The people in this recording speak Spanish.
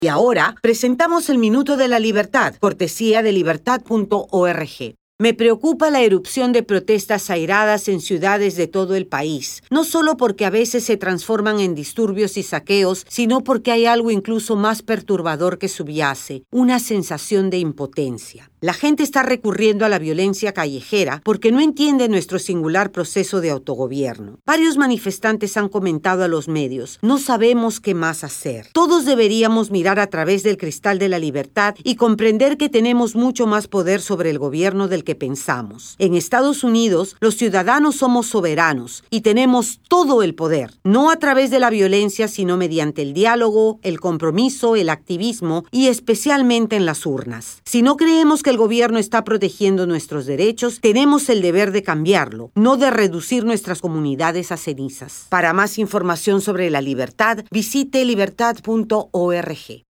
Y ahora presentamos el Minuto de la Libertad, cortesía de libertad.org. Me preocupa la erupción de protestas airadas en ciudades de todo el país, no solo porque a veces se transforman en disturbios y saqueos, sino porque hay algo incluso más perturbador que subyace, una sensación de impotencia. La gente está recurriendo a la violencia callejera porque no entiende nuestro singular proceso de autogobierno. Varios manifestantes han comentado a los medios, no sabemos qué más hacer. Todos deberíamos mirar a través del cristal de la libertad y comprender que tenemos mucho más poder sobre el gobierno del que pensamos. En Estados Unidos, los ciudadanos somos soberanos y tenemos todo el poder, no a través de la violencia, sino mediante el diálogo, el compromiso, el activismo y especialmente en las urnas. Si no creemos que el gobierno está protegiendo nuestros derechos, tenemos el deber de cambiarlo, no de reducir nuestras comunidades a cenizas. Para más información sobre la libertad, visite libertad.org.